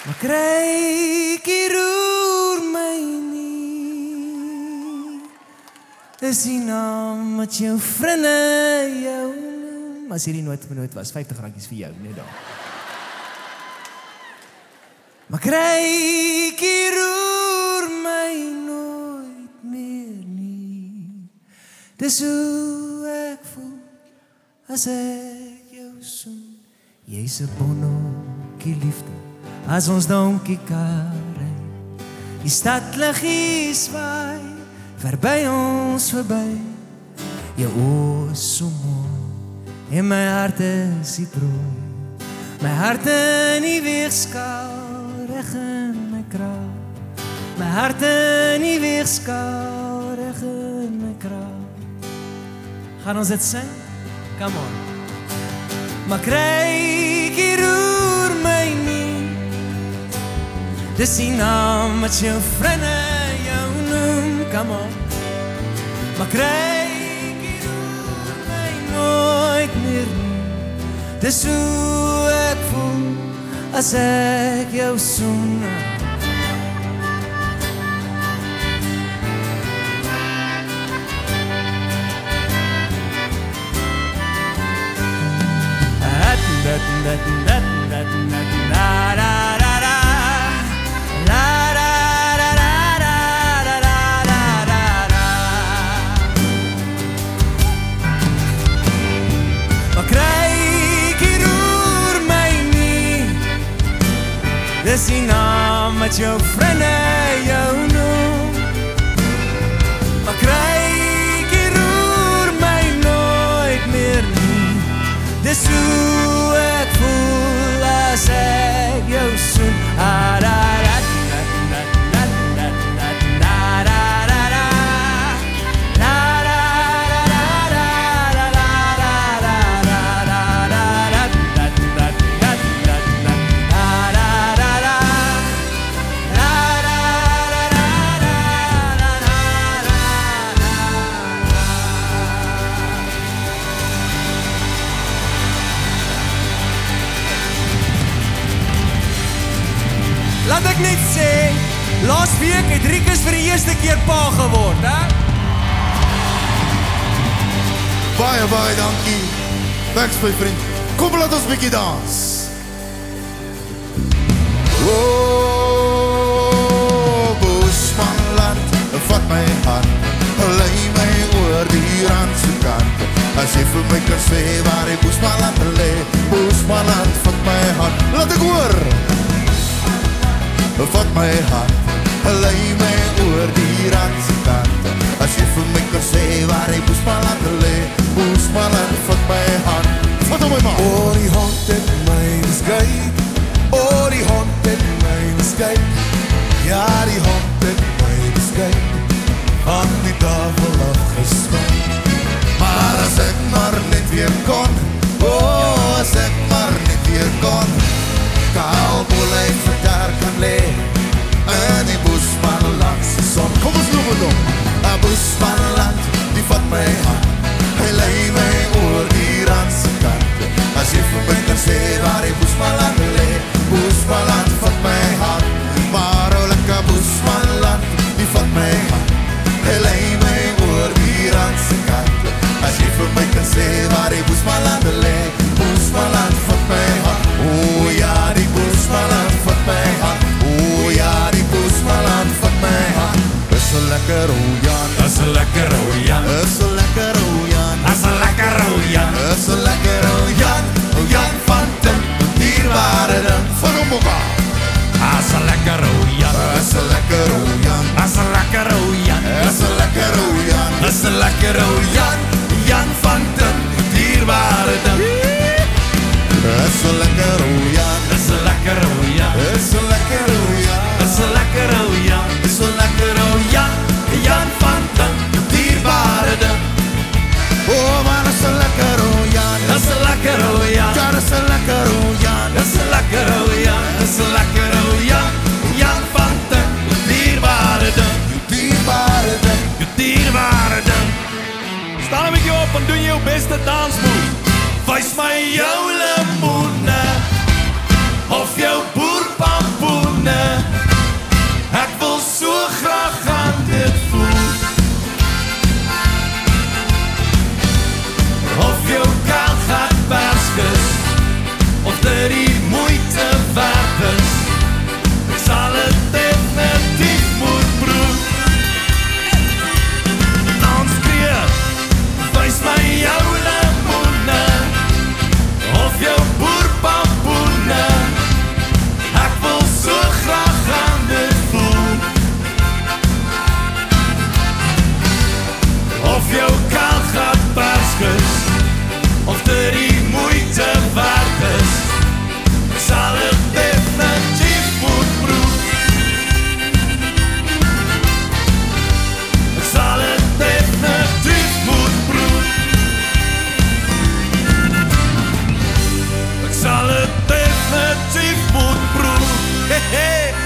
Maar kruikie roer my nie. Dis die naam wat jou vriende jou noem. As hierdie noot was, 50 randjies vir jou, net daar. Maar kruikie roer my nooit meer nie. Dis hoe ek voel as ek jou soen. Jy's 'n bonnetjie liefde as ons donkie kar ry. Die stadliggies waai verby ons verby. Jou oë is so mooi en my hart is die prooi. My hart in die weegskaal reg in my kraag. My hart in die weegskaal reg in my kraag. Gaan ons dit sing? Come on. Maar kruikie roer my nie. Dis die naam wat jou vriende jou noem. Come on. Maar kruikie roer my nooit meer nie. Dis hoe ek voel as ek jou soen. Dis die naam wat jou vriende jou noem. Maar kruikie roer my nooit meer nie. Dis hoe ek voel as ek jou soen. Laat ek net sê, laas week het Rikus vir die eerste keer pa geword, hè? Baie, baie dankie. Thanks my vriend. Kom laat ons bietjie dans. Oh, Bosmanland, vat my hand, lei my oor die randse kant. As jy vir my kan sê waar die Bosmanland lê, Bosmanland, vat my hand, laat ek hoor. Vat my hand, lei my oor die randse kant. As jy vir my kan sê waar die Bosmanland lê, Bosmanland, vat my hand. Vat my man. Oh, die hond het my beskyk. Oh, die hond het my beskyk. Ja, die hond het my beskyk. Van die tafel afgeskyk. Maar as ek maar net weer kon, oh, as ek maar net weer kon, kaalboelei vir daar kan lê, in die Bosmanland se son. Kom ons noem het om. A Bosmanland, die vat my hand, hy lei my oor die randse kant. As jy vir my kan sê waar die Bosmanland lê, Bosmanland, vat my hand. Maar o lekker Bosmanland, die vat my hand, hy lei my oor die randse kant. As jy vir my kan sê waar die Bosmanland lê, Bosmanland, vat my hand. O ja, die Bosmanland, vat my hand. O ja, die Bosmanland, vat my hand. Is 'n lekker ou Jan, Is 'n lekker ou Jan, is 'n lekker ou Jan, is 'n lekker ou Jan, is 'n lekker ou Jan, ou Jan van Tim, dierbare ding van Omboka. is 'n lekker ou Jan, Is 'n lekker ou Jan, is 'n lekker ou Jan, is 'n lekker ou Jan, is 'n lekker ou Jan, Jan van Tim, dierbare ding. is 'n lekker ou Jan, Is 'n lekker ou Jan, is 'n lekker ou Jan, is 'n lekker ou Jan, is 'n lekker ou Jan, Jan van Tim, dierbare ding. Oh man, is 'n lekker ou Jan, Is 'n lekker ou Jan, ja, is 'n lekker ou Jan, is 'n lekker ou Jan, is 'n lekker ou Jan, Jan van Tim, dierbare ding. dierbare ding. Dierbare ding. Staan 'n bietjie op en doen jou beste dansmove. Wys my jou lemoene of jou boerpampoen.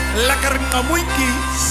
lekker kamoentjies.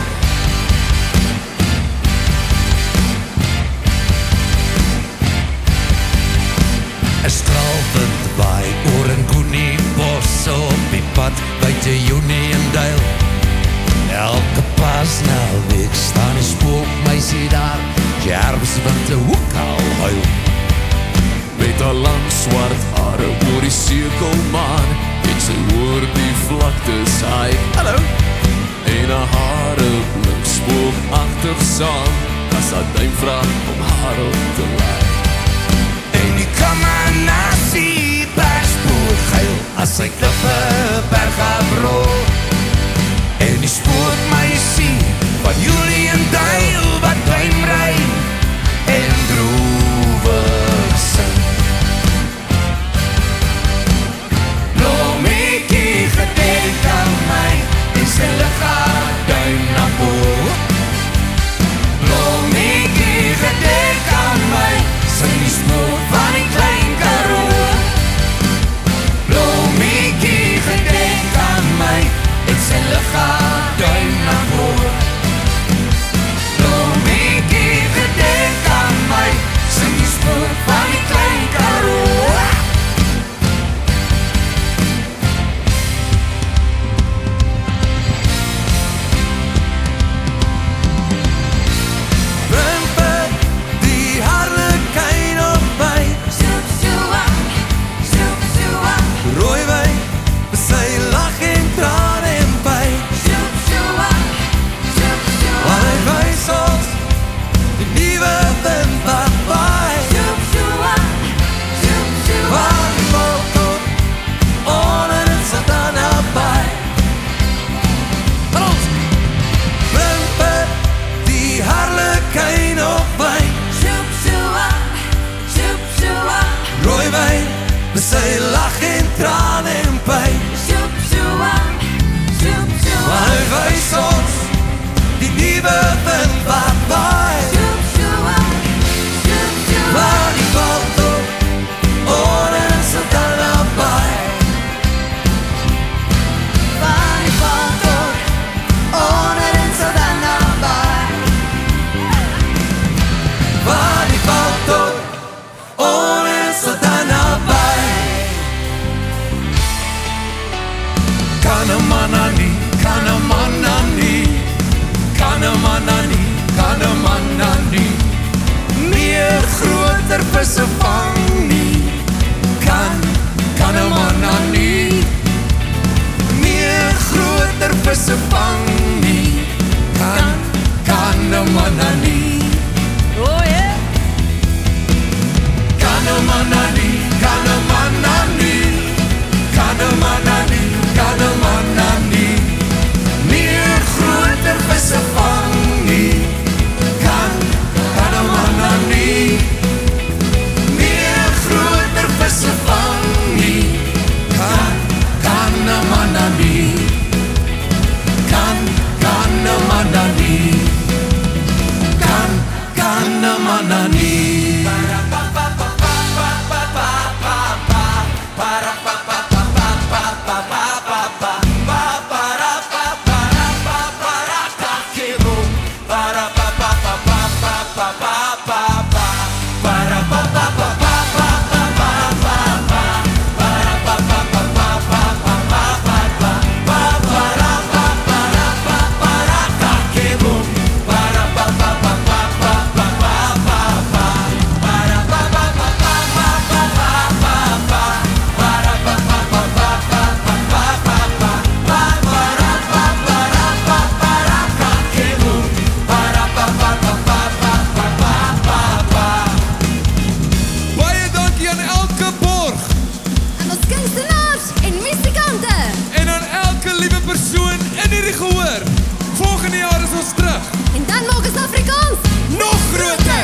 Een straalwind waai oor in Koenie bosse op die pad buite Uniondale. Elke paasnaweek staan die spookmeisie daar, Jerveswind 'n hoek al huil. Met haar lang swart hare oor die sekelmaan, en sy oor die vlaktes hy, hallo, en haar hare blink spook agter saam, as haar duim vraag om haar op te laai. En die kamanasie perspoor geil, as sy klippe berg afrol. En die spookmeisie van Uniondale wat duimry en droewig sing. Blommetjie gedenk aan my, en sy liggaam duim na bo. Blommetjie gedenk aan my, sing die spook van die klein Karoo. Blommetjie gedenk aan my, en sy liggaam duim na bo. Blommetjie gedenk aan my, sing die spook van die klein Karoo. Bring die harlekyn op my, Soep, soewa, soep, soewa, rooi wyn, sy lag en traan en pyn. soep, soewa, soep, soewa, Want hy wys ons die nuwe wind wat waai. soep, soewa, soep, soewa, Waar die val tot onder en sit dan naby. Ons bring die harlekyn op my, soep, soewa, soep, soewa, rooi wyn, sy lag en traan en pyn. soep, soewa, soep, soewa, Want hy wys ons die nuwe wind wat waai. soep, soewa, soep, soewa, Waar die val tot onder en sit dan naby. waar die val tot onder en sit dan naby. Waar die val tot onder en sit dan naby. Kan 'n man nou nie, kan 'n man nou nie, kan 'n man nou nie, kan 'n man nou nie, meer groter visse vang nie. Kan 'n man nou nie, meer groter visse vang nie. Kan 'n man nou nie. Oh yeah. Kan 'n man nou nie, kan 'n man nou nie, kan 'n man nou nie, kan 'n man nou nie, meer groter visse vang nie. Kan 'n man nou nie, meer groter visse vang nie. Kan 'n man nou nie, kan 'n man nou nie, kan 'n man nou nie. Baie dankie aan elke borg En ons kunstenaars en musikante. en aan elke liewe persoon in hierdie gehoor. Volgende jaar is ons terug. En dan maak ons Afrikaans Nog groter.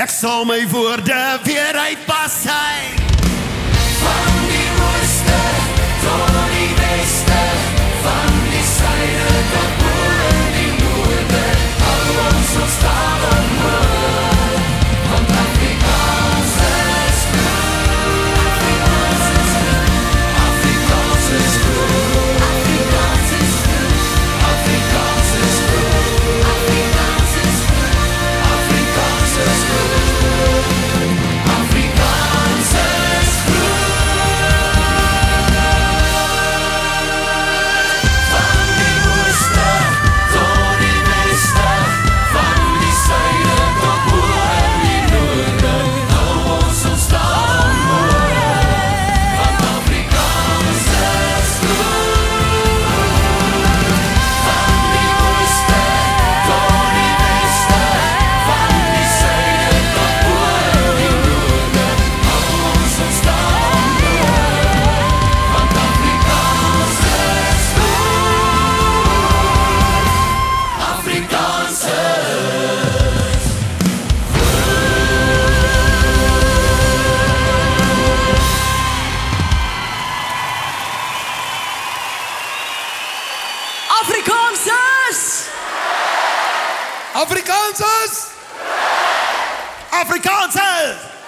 Ek sal my woorde weer uitpas hy. Van die ooste tot die weste, van die suide tot bo in die noorde, hou ons taal en woord, want Afrikaans is groot. Afrikaans is groot. Afrikaans is groot. Afrikaans is groot. Afrikaans is groot. Afrikaans is groot. Afrikaans is van die ooste tot die weste, van die suide tot bo in die noorde, hou ons taal en woord, want Afrikaans is groot. Van die ooste tot die weste, van die suide tot bo in die noorde, hou ons taal en woord, want Afrikaans is groot. Afrikaans is Afrikaans is